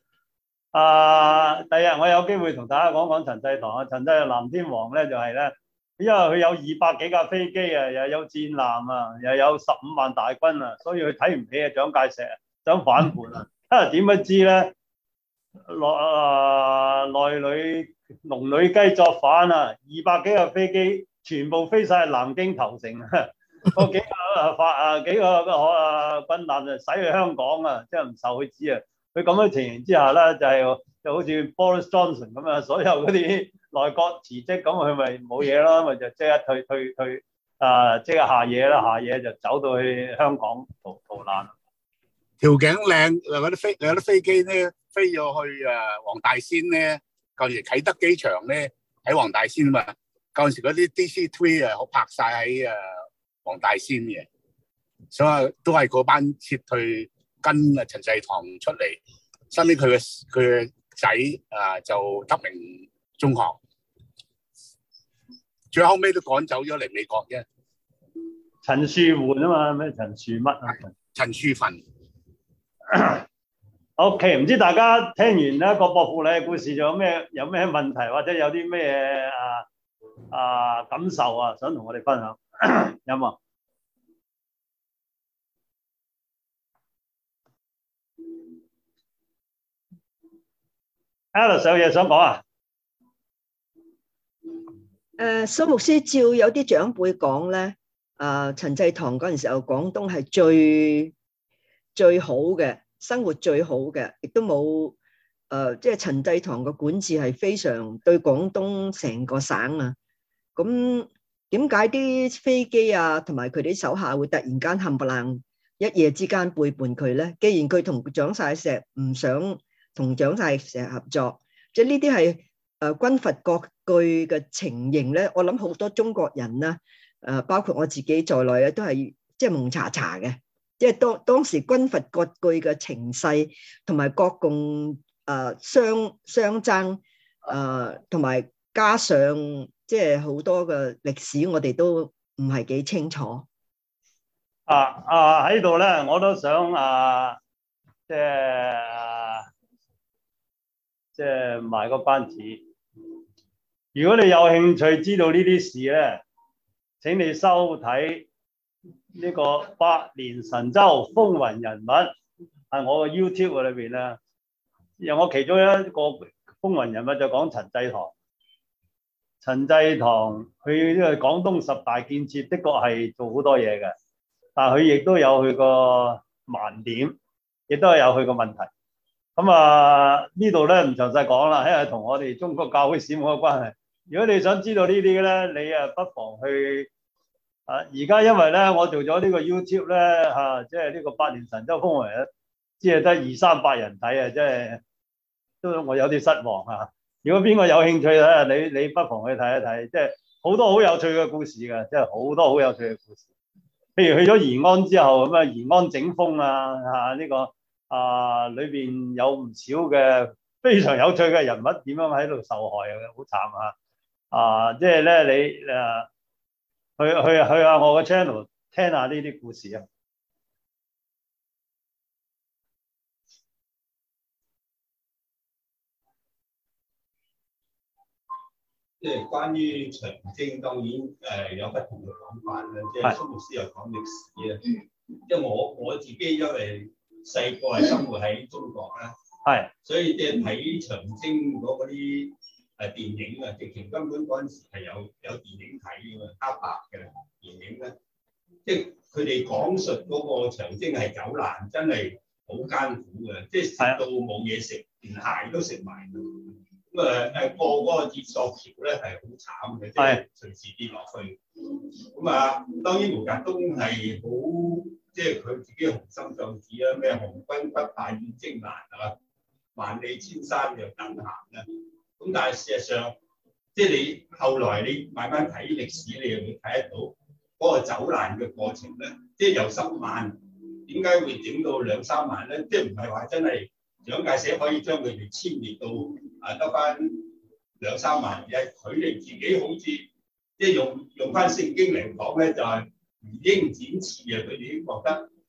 啊，第日我有機會同大家講講陳濟棠啊，陳濟棠南天王咧就係、是、咧，因為佢有二百幾架飛機啊，又有戰艦啊，又有十五萬大軍啊，所以佢睇唔起啊蔣介石，想反叛啊。啊點不知咧，內啊內裏龍女雞作反啊，二百幾架飛機全部飛晒南京投誠啊，嗰幾個啊法啊幾個啊軍艦就駛去香港啊，即係唔受佢知啊。佢咁嘅情形之下咧，就係、是、就好似 Boris Johnson 咁啊，所有嗰啲內閣辭職，咁佢咪冇嘢咯，咪就即刻退退退啊，即刻下野啦，下野就走到去香港逃逃難。 條頸嶺嗰啲飛有啲飛機咧飛咗去誒黃大仙咧，舊時啟德機場咧喺黃大仙啊嘛，舊時嗰啲 D C 三啊拍晒喺誒黃大仙嘅，所以都係嗰班撤退。跟啊陳濟棠出嚟，身邊佢嘅佢嘅仔啊就德明中學，最後尾都趕走咗嚟美國啫。 陳樹桓啊嘛，咩陳樹乜啊？ 陳樹芬。 OK， 唔知大家聽完咧郭伯父嘅故事，仲有咩有咩問題，或者有啲咩啊啊感受啊，想同我哋分享有冇？Alice 有嘢想講啊？ 誒，蘇牧師照有啲長輩講咧，啊，陳濟棠嗰陣時候，廣東係最最好嘅，生活最好嘅，亦都冇誒，即係陳濟棠嘅管治係非常對廣東成個省啊。咁點解啲飛機啊，同埋佢啲手下會突然間冚唪唥一夜之間背叛佢咧？既然佢同蔣介石唔想同蔣介石合作，即係呢啲係誒軍閥割據嘅情形咧。我諗好多中國人啦，誒包括我自己在內咧，都係即係蒙查查嘅。即係當當時軍閥割據嘅情勢，同埋國共誒相相爭誒，同埋加上即係好多嘅歷史，我哋都唔係幾清楚。 啊啊喺度咧，我都想啊，即係。即係賣個關子。如果你有興趣知道呢啲事咧，請你收睇呢個《百年神州風雲人物》喺我嘅 YouTube 裏邊咧。有我其中一個風雲人物就講陳濟棠。陳濟棠佢呢個廣東十大建設的確係做好多嘢嘅，但係佢亦都有佢個盲點，亦都係有佢個問題。咁啊呢度咧唔詳細講啦，因為同我哋中國教會史冇乜關係。如果你想知道呢啲嘅咧，你啊不妨去啊而家因為咧我做咗呢個 YouTube 咧嚇，即係呢個百年神州風雲咧，只係得二三百人睇啊，即係都我有啲失望嚇。如果邊個有興趣咧，你你不妨去睇一睇，即係好多好有趣嘅故事㗎，即係好多好有趣嘅故事。譬如去咗宜安之後咁啊，宜安整風啊嚇呢個。啊！裏邊有唔少嘅非常有趣嘅人物，點樣喺度受害啊？好慘啊！啊，即係咧，你誒、啊、去去去下我個 channel 聽下呢啲故事啊！ 即係關於長征，當然誒、呃、有不同嘅講法啦。即係蘇牧師又講歷史啊，即係我我自己因為細個係生活喺中國啦，係，所以即係睇長征嗰啲誒電影啊，直情根本嗰陣時係有有電影睇㗎嘛，黑白嘅電影咧，即係佢哋講述嗰個長征係走難，真係好艱苦嘅，即係食到冇嘢食，連鞋都食埋。咁啊誒過嗰個鐵索橋咧係好慘嘅，即係隨時跌落去。咁啊，當然毛澤東係好。即係佢自己雄心壯志啦，咩紅軍不怕遠征難啊，萬里千山又等閒啦。咁但係事實上，即係你後來你慢慢睇歷史，你又會睇得到嗰個走難嘅過程咧。即係由十萬點解會整到兩三萬咧？即係唔係話真係蔣介石可以將佢哋殲滅到啊得翻兩三萬，而係佢哋自己好似即係用用翻聖經嚟講咧，就係、是。唔應展翅啊！佢哋已經覺得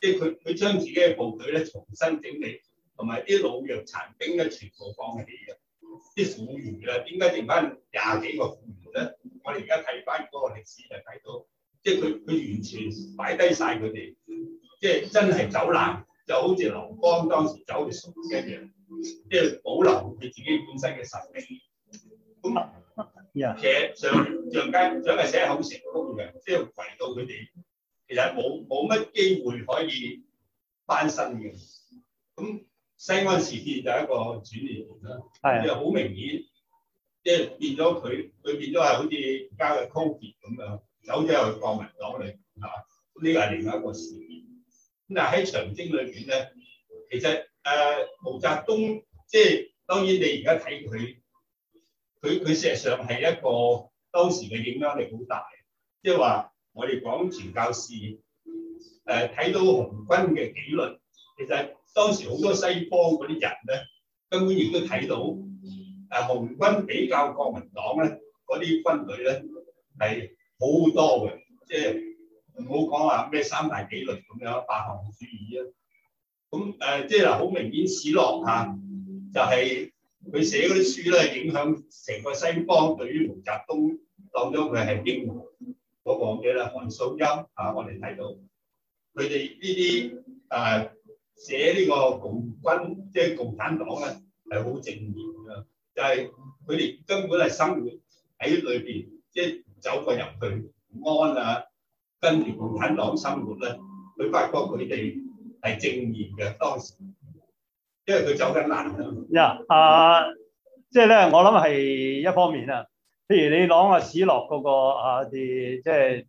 即係佢佢將自己嘅部隊咧重新整理，同埋啲老弱殘兵咧全部放棄嘅。啲婦孺啦，點解剩翻廿幾個婦孺咧？我哋而家睇翻嗰個歷史就睇到，即係佢佢完全擺低晒佢哋，即係真係走難，就好似劉邦當時走去崇一樣，即係保留佢自己本身嘅實力。咁 Yeah. 其實上上街蔣介石係好成功嘅，即係圍到佢哋，其實冇冇乜機會可以翻身嘅。咁西安事變就係一個轉捩點啦， 係就好明顯，即係變咗佢，佢變咗係好似而家嘅 Covid 咁樣，走咗去國民黨裏邊啊，呢個係另外一個事件。咁但係喺長征裏邊咧，其實誒、呃、毛澤東即係當然你而家睇佢。佢佢事實上係一個當時嘅影響力好大，即係話我哋講傳教士誒睇到紅軍嘅紀律，其實當時好多西方嗰啲人咧根本亦都睇到誒紅軍比較國民黨咧嗰啲軍隊咧係好好多嘅，即係唔好講話咩三大紀律咁樣八項主義啊，咁誒即係嗱好明顯史諾嚇就係、是。佢寫嗰啲書咧，影響成個西方對於毛澤東當咗佢係英雄嗰個嘅啦。韓素欽啊，我哋睇到佢哋呢啲誒寫呢個共軍，即係共產黨咧，係好正面㗎。就係佢哋根本係生活喺裏邊，即係走過入去安啊，跟住共產黨生活咧，佢發覺佢哋係正面嘅當時。因為佢走緊難呀，啊，即係咧，我諗係一方面啊。譬如你講啊，史諾嗰個啊，啲即係誒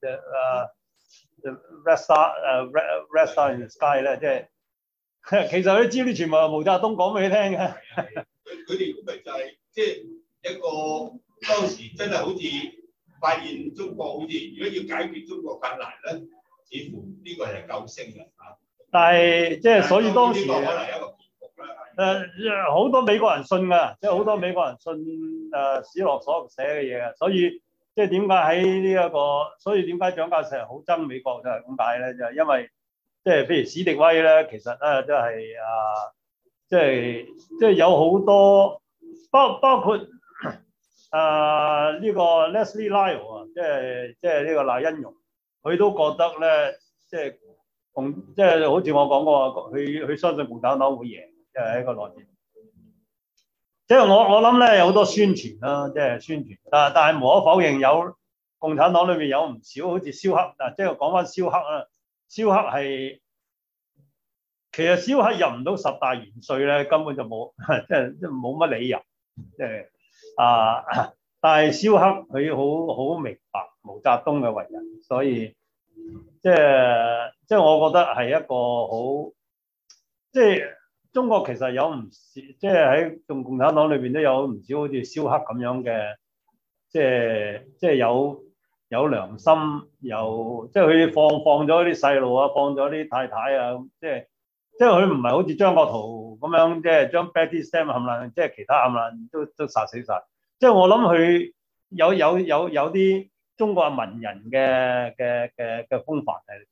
Red Star 誒 Red Red Star in the Sky 咧，即係其實啲資料全部係毛澤東講俾你聽嘅。 佢佢哋咪就係即係一個當時真係好似發現中國好似如果要解決中國困難咧，似乎呢個係救星啦嚇。 但係即係所以當時可能一個誒好多美國人信㗎，即係好多美國人信誒史諾所寫嘅嘢啊，所以即係點解喺呢一個，所以點解蔣介石好憎美國就係咁解咧？就係因為即係譬如史迪威咧，其實咧都係啊，即係即係有好多包包括啊呢個 Leslie Liao 啊，即係即係呢個賴恩容，佢都覺得咧，即係共即係好似我講過，佢佢相信共產黨會贏。即係一個內戰，即係我我諗咧有好多宣傳啦，即係宣傳，但但係無可否認有共產黨裏邊有唔少好似蕭克嗱，即係講翻蕭克啊，蕭克係其實蕭克入唔到十大元帥咧，根本就冇即係即係冇乜理由，即係啊，但係蕭克佢好好明白毛澤東嘅為人，所以即係即係我覺得係一個好即係。中國其實有唔少，即係喺共共產黨裏邊都有唔少好似蕭克咁樣嘅，即係即係有有良心，有即係佢放放咗啲細路啊，放咗啲太太啊，即係即係佢唔係好似張國燾咁樣，即係將 Betty Stam 冚唪唥，即係其他冚唪唥都都殺死晒。即係我諗佢有有有有啲中國文人嘅嘅嘅嘅風範係。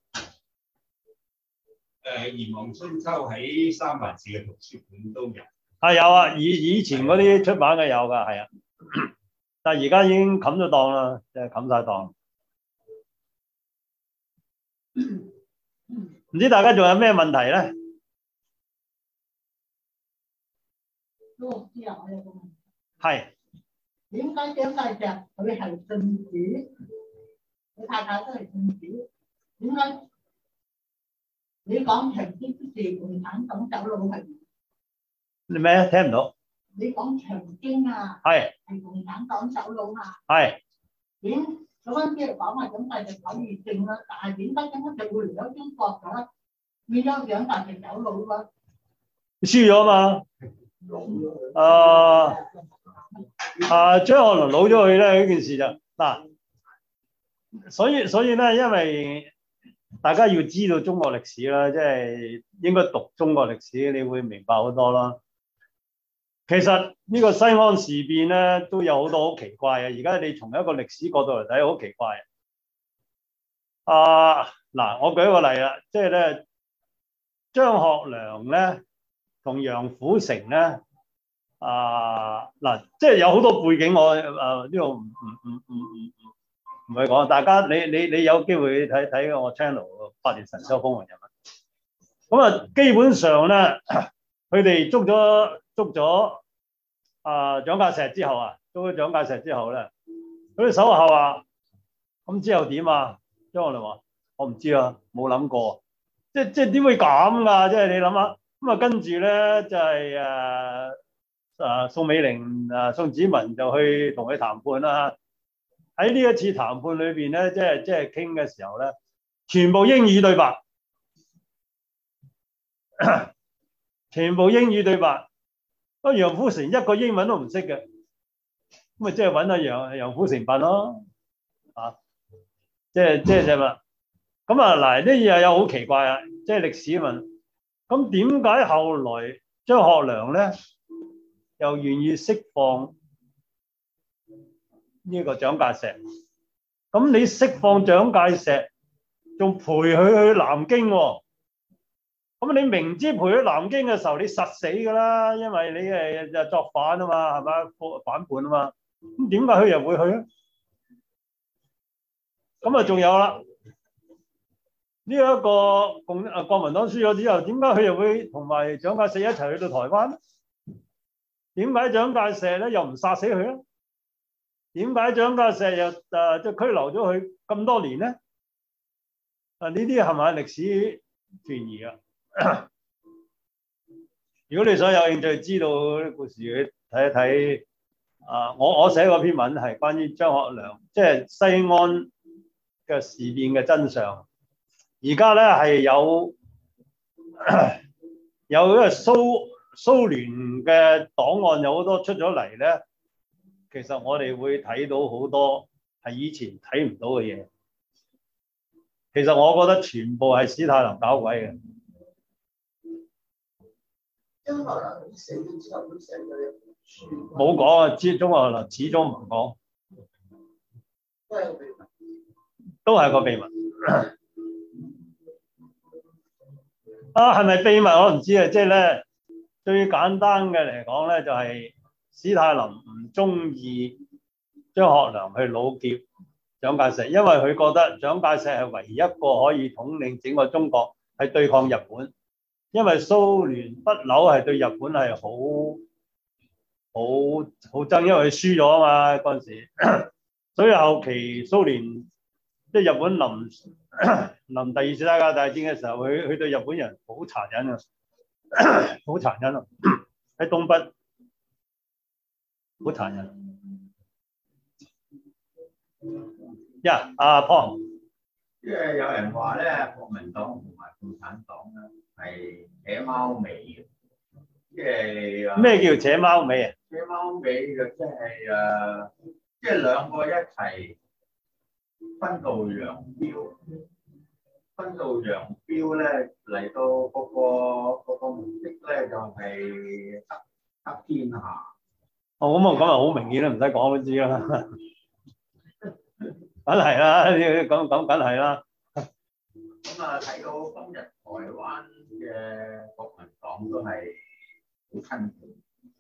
誒《炎黃春秋》喺三藩市嘅圖書館都有。 係有啊，以以前嗰啲出版嘅有㗎，係啊。但係而家已經冚咗檔啦，即係冚晒檔。唔知大家仲有咩問題咧？ 老師啊，我有個問題。 係。 點解蔣介石佢係信主，佢太太都係信主，點解？你講長征之時，共產黨走佬係你咩啊？聽唔到。 你講長征啊， 係係共產黨走佬啊。 係。 點嗰陣時講話蔣介石搞疫症啦，但係點解點解就會嚟咗中國㗎？變咗蔣介石走佬㗎？ 輸咗嘛？啊啊！張學良老咗去咧，呢件事就嗱，所以所以咧，因為。大家要知道中國歷史啦，即係應該讀中國歷史，你會明白好多啦。其實呢個西安事變咧都有好多好奇怪嘅，而家你從一個歷史角度嚟睇，好奇怪。啊嗱，我舉一個例啦，即係咧張學良咧同楊虎城咧啊嗱，即係有好多背景我誒呢度唔唔唔唔唔唔去講，大家你你你有機會睇睇我 channel 發現神州風雲人物。咁啊，基本上咧，佢哋捉咗捉咗啊蔣介石之後啊，捉咗蔣介石之後咧，佢哋手下話：咁之後點啊？張學良話：我唔知啊，冇諗過。即即點會咁㗎？即係你諗下，咁啊跟住咧就係誒誒宋美齡啊宋子文就去同佢談判啦。喺呢一次談判裏邊咧，即係即係傾嘅時候咧，全部英語對白。全部英語對白，嗰楊虎城一個英文都唔識嘅，咁咪即係揾阿楊楊虎城笨咯，啊，即係即係就話，咁啊嗱呢嘢又好奇怪啊，即係歷史問，咁點解後來張學良咧又願意釋放呢個蔣介石？咁你釋放蔣介石，仲陪佢去南京喎？咁你明知陪去南京嘅時候，你實死㗎啦，因為你係就作反啊嘛，係咪？反叛啊嘛。咁點解佢又會去咧？咁啊，仲有啦，呢、這、一個共啊國民黨輸咗之後，點解佢又會同埋蔣介石一齊去到台灣咧？點解蔣介石咧又唔殺死佢咧？點解蔣介石又誒即係拘留咗佢咁多年咧？啊，呢啲係咪歷史傳疑啊？如果你想有興趣知道啲故事，去睇一睇啊！我我寫嗰篇文係關於張學良，即係西安嘅事變嘅真相。而家咧係有有因為蘇蘇聯嘅檔案有好多出咗嚟咧，其實我哋會睇到好多係以前睇唔到嘅嘢。其實我覺得全部係史太林搞鬼嘅。 張學良死咗之後都寫咗一本書， 冇講啊！知張學良始終唔講， 都係個秘密， 都係個秘密。啊，係咪秘密我唔知啊！即係咧，最簡單嘅嚟講咧，就係史太林唔中意張學良去老劫蔣介石，因為佢覺得蔣介石係唯一一個可以統領整個中國係對抗日本。因為蘇聯不嬲係對日本係好好好憎，因為佢輸咗啊嘛嗰陣時，所以後期蘇聯即係日本臨臨第二次世界大戰嘅時候，佢佢對日本人好殘忍啊，好殘忍啊！喺東北好殘忍。呀，阿 Paul， 即係有人話咧，國民黨同埋共產黨咧係扯貓尾嘅，即係咩叫扯貓尾啊？ 扯貓尾就即係誒，即係兩個一齊分道揚鑣，分道揚鑣咧嚟到嗰個嗰個目的咧就係得得天下。 哦，咁啊，咁啊，好明顯啦，唔使講都知啦。梗係啦，咁咁梗係啦。 咁啊，睇到今日台灣嘅國民黨都係好親佢。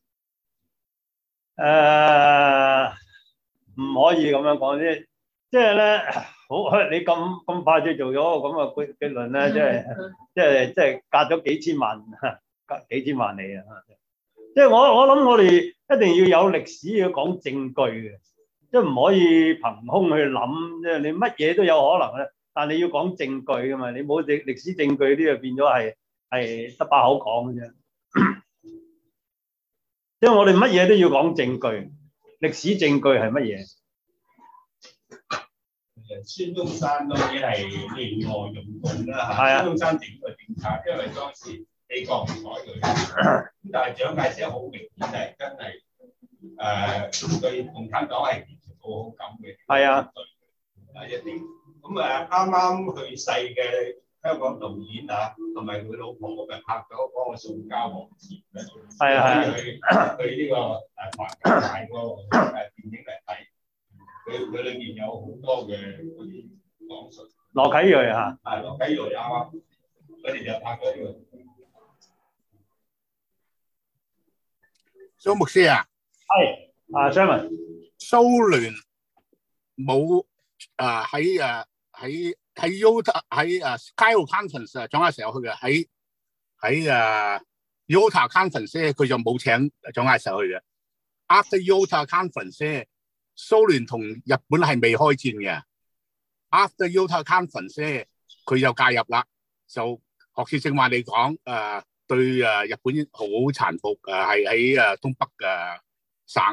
誒，唔可以咁樣講啫，即係咧，好你咁咁快就做咗個咁嘅結論咧，即係即係即係隔咗幾千萬，隔幾千萬里啊！即係我我諗我哋一定要有歷史要講證據嘅。即係唔可以憑空去諗，即係你乜嘢都有可能咧。但係你要講證據噶嘛，你冇歷歷史證據呢，就變咗係係得把口講嘅啫。即係我哋乜嘢都要講證據，歷史證據係乜嘢？ 孫中山當然係聯俄容共啦嚇。 係啊。 孫中山整個政策，因為當時美國唔睬佢，咁但係蔣介石好明顯係真係誒對共產黨係冇好感嘅。 係啊。 啊一啲咁啊啱啱去世嘅香港導演啊，同埋佢老婆咪拍咗嗰個《塑膠王子》咧。 係啊係啊。 去去呢個誒環球大個誒電影嚟睇，佢佢裏面有好多嘅嗰啲講述。 羅啟銳嚇。 係羅啟銳啱啱，佢哋就拍咗呢個。 蘇牧師啊， 係啊 ，Sherman， 蘇聯冇啊喺誒喺喺 Yalta 喺誒 Cairo Conference 啊，蔣介石有去嘅，喺喺誒 Yalta Conference 咧，佢就冇請蔣介石去嘅。After Yalta Conference 咧，蘇聯同日本係未開戰嘅。After Yalta Conference 咧，佢就介入啦，就學似正話你講誒。對誒日本好殘酷誒，係喺誒東北嘅省。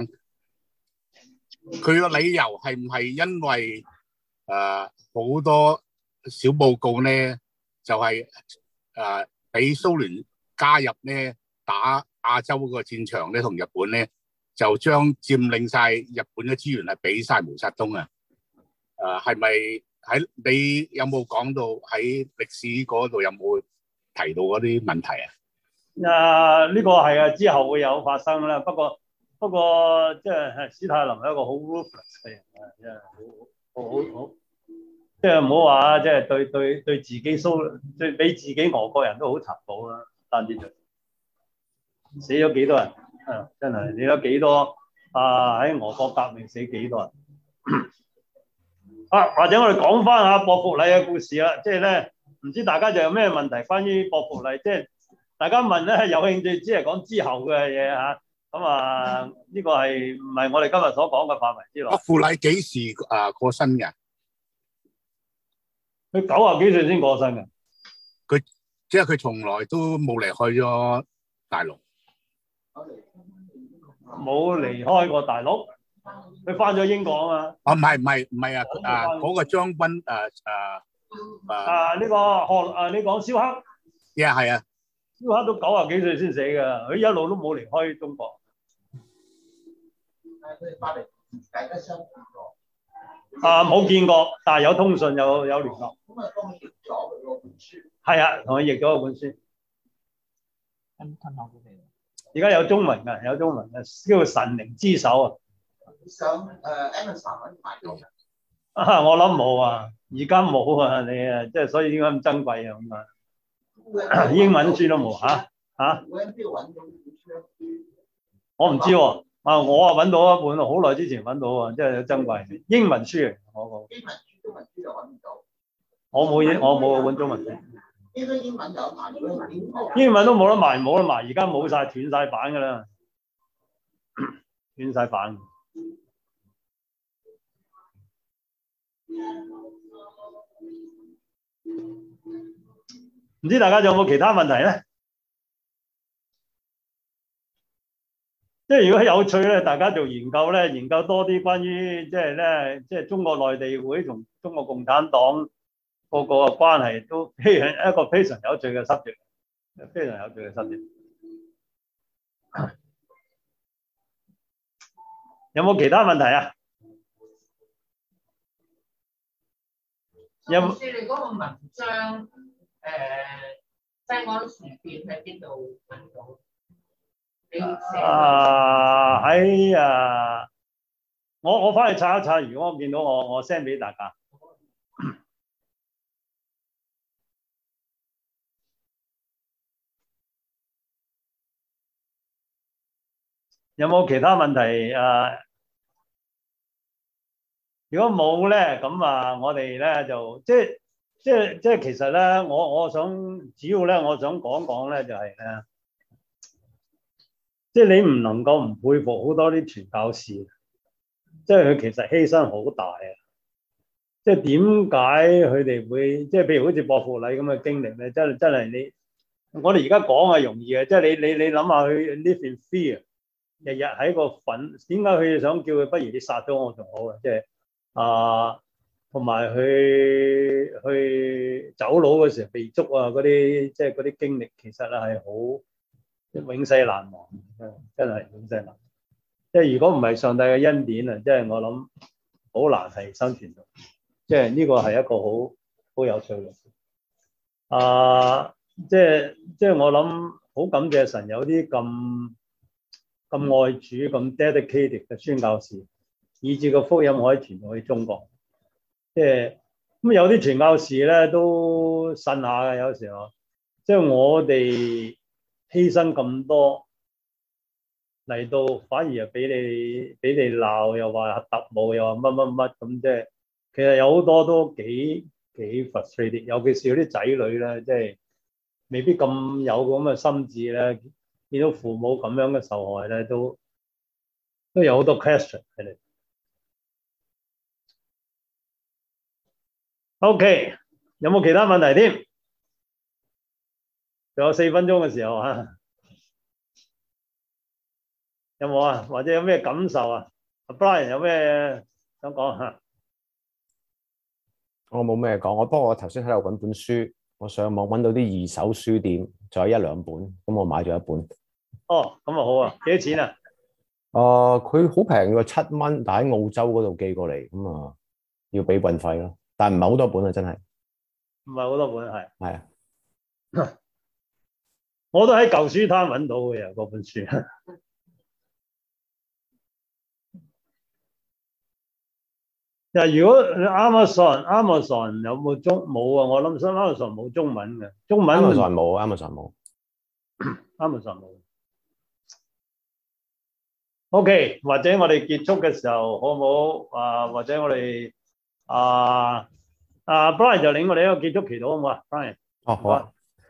佢個理由係唔係因為誒好多小報告咧，就係誒俾蘇聯加入咧打亞洲嗰個戰場咧，同日本咧就將佔領晒日本嘅資源係俾晒毛澤東啊？誒係咪喺你有冇講到喺歷史嗰度有冇提到嗰啲問題啊？ 啊！呢、這個係啊，之後會有發生啦。不過不過，即係史太林係一個好 ruthless 嘅人啊，即係好好好好，即係唔好話，即係對對對自己蘇對俾自己俄國人都好殘暴啦。單止就死咗幾多人啊！真係你有幾多啊？喺俄國革命死幾多人啊？或者我哋講翻下薄扶禮嘅故事啦。即係咧，唔知大家仲有咩問題關於薄扶禮？即係。大家問咧，有興趣只係講之後嘅嘢嚇，咁啊呢、這個係唔係我哋今日所講嘅範圍之內？ 薄扶禮幾時啊過身嘅？ 佢九啊幾歲先過身嘅？ 佢即係佢從來都冇離開咗大陸， 冇離開過大陸，佢翻咗英國啊嘛。 啊唔係唔係唔係啊啊嗰個將軍誒誒誒啊呢個何啊你講蕭克？ 係啊係啊。 蕭克都九啊幾歲先死㗎，佢一路都冇離開中國。 但係佢哋翻嚟大家相見過。 啊冇見過，但係有通訊有有聯絡。 咁啊，幫佢譯咗佢嗰本書。係啊，同佢譯咗嗰本書。而家有中文㗎，有中文嘅，叫做《神靈之手》啊。 想誒 Amazon 揾買到。 啊，我諗冇啊，而家冇啊，你啊，即係所以點解咁珍貴啊咁啊？英文書都冇嚇嚇，我唔知喎。啊，我啊揾到一本，好耐之前揾到啊，即係珍貴英文書嚟。我英文書、中文書就揾唔到。 我冇英，我冇本中文書。 應該英文有賣， 英文都冇得賣，冇得賣，而家冇晒，斷晒版㗎啦，斷晒版。唔知大家仲有冇其他問題咧？即係如果有趣咧，大家做研究咧，研究多啲關於即係咧，即係中國內地會同中國共產黨個個嘅關係，都非常一個非常有趣嘅 subject，非常有趣嘅 subject。有冇其他問題啊？有冇？ 你嗰個文章？誒，西安事變喺邊度揾到？你寫啊喺啊，我我翻去查一查，如果我見到我我 send 俾大家。有冇其他問題啊？如果冇咧，咁啊，我哋咧就即係。即係即係其實咧，我我想主要咧，我想講講咧就係咧，即係你唔能夠唔佩服好多啲傳教士，即係佢其實犧牲好大啊！即係點解佢哋會即係譬如好似薄扶禮咁嘅經歷咧？真係真係你我哋而家講係容易嘅，即係你你你諗下佢 live in fear，日日喺個憤，點解佢想叫佢不如你殺咗我仲好啊？即係啊〜同埋去去走佬嘅時候被捉啊，嗰啲即係嗰啲經歷，其實咧係好永世難忘，真係永世難忘。即係如果唔係上帝嘅恩典啊，即係我諗好難係生存到。即係呢個係一個好好有趣嘅事。啊，即係即係我諗好感謝神有啲咁咁愛主、咁 dedicated 嘅宣教士，以致個福音可以傳到去中國。即係咁有啲傳教士咧都呻下嘅，有時候即係我哋犧牲咁多， 嚟到反而係俾你俾你鬧，又話特務，又話乜乜乜咁，即係其實有好多都幾幾 frustrated，尤其是嗰啲仔女咧，即係未必咁有咁嘅心智咧，見到父母咁樣嘅受害咧，都都有好多 question 喺度。OK， 有冇其他問題添？仲有四分鐘嘅時候啊，有冇啊？或者有咩感受啊？阿 Brian 有咩想講嚇？ 我冇咩講，我不過我頭先喺度揾本書，我上網揾到啲二手書店，仲有一兩本，咁我買咗一本。 哦，咁啊好啊，幾多錢啊？ 啊、呃，佢好平嘅，七蚊，但喺澳洲嗰度寄過嚟，咁啊要俾運費咯。但係唔係好多本啊，真係。 唔係好多本係。 係啊。 我都喺舊書攤揾到嘅嗰本書。嗱，如果 Amazon Amazon 有冇中冇啊？我諗新 Amazon 冇中文嘅，中文 Amazon 冇 Amazon 冇 Amazon 冇。OK， 或者我哋結束嘅時候好唔好啊？或者我哋啊啊 Brian 就領我哋一個結束祈禱好唔好啊 ？Brian。 哦，好啊。